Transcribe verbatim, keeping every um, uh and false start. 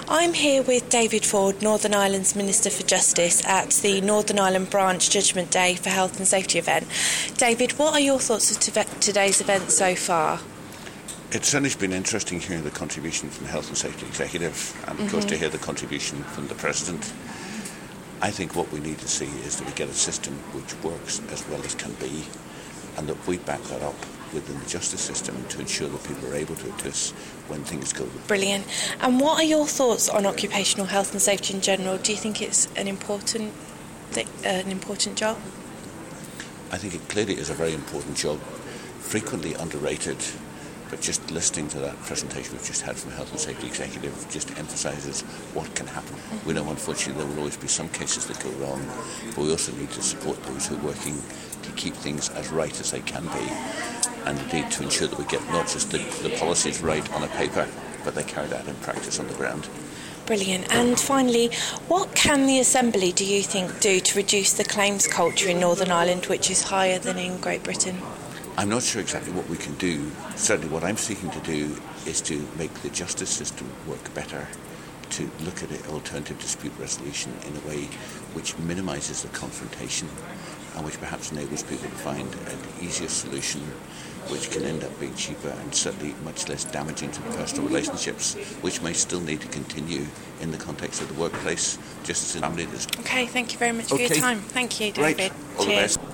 I'm here with David Ford, Northern Ireland's Minister for Justice, at the Northern Ireland Branch Judgment Day for Health and Safety event. David, what are your thoughts of to- today's event so far? It's certainly been interesting hearing the contribution from the Health and Safety Executive and, of mm-hmm. course, to hear the contribution from the President. I think what we need to see is that we get a system which works as well as can be, and that we back that up within the justice system to ensure that people are able to attest when things go. Brilliant. And what are your thoughts on occupational health and safety in general? Do you think it's an important, th- uh, an important job? I think it clearly is a very important job, frequently underrated. But just listening to that presentation we've just had from the Health and Safety Executive just emphasises what can happen. We know, unfortunately, there will always be some cases that go wrong, but we also need to support those who are working to keep things as right as they can be, and indeed to ensure that we get not just the, the policies right on a paper, but they're carried out in practice on the ground. Brilliant. And finally, what can the Assembly, do you think, do to reduce the claims culture in Northern Ireland, which is higher than in Great Britain? I'm not sure exactly what we can do. Certainly what I'm seeking to do is to make the justice system work better, to look at alternative dispute resolution in a way which minimises the confrontation and which perhaps enables people to find an easier solution which can end up being cheaper and certainly much less damaging to personal relationships, which may still need to continue in the context of the workplace, just as in family. Okay, thank you very much for okay. your time. Thank you, David. Right. All Cheers. the best.